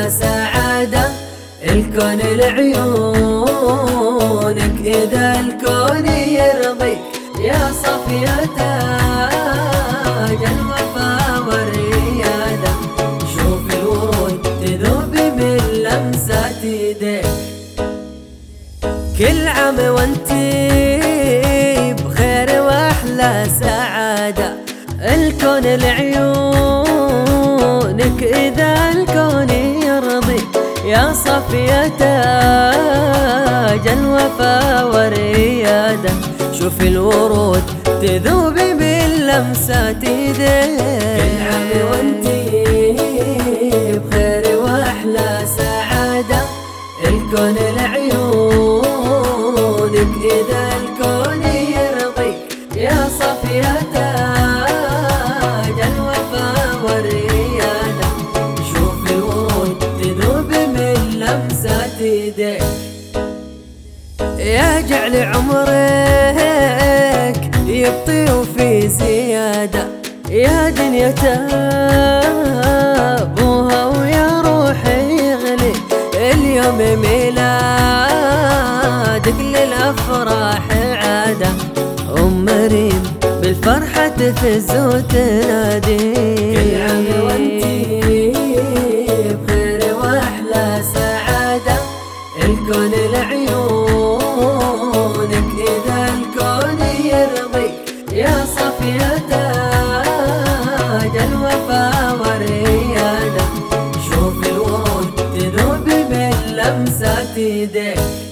سعادة الكون لعيونك، إذا الكون يرضيك يا صفية تاج الوفا والريادة. شوف الورود تذوب من لمسات يديك، كل عام وانتي بخير واحلى سعادة الكون لعيونك، إذا الكون يرضي يا صفية تاج الوفا والريادة. شوف الورود تذوب باللمسات يديك، كل عام وانتي بخير واحلى سعادة الكون لعيونك، إذا الكون يرضيك يا صفية تاج الوفا والريادة. شوف الورود تذوب من لمسات يديك، يا جعل عمرك يبطي وفي زيادة، يا دنيا تابوها ويا روحي يغلي اليوم ميلادك للأفراح عادة. أم مريم بالفرحة تفز وتنادي، كل عام وانتي بخير واحلى سعادة الكون لعيونك، إذا الكون يرضيك يا صفية تاج الوفا والريادة. شوف الورود تذوب من لمسات يديك.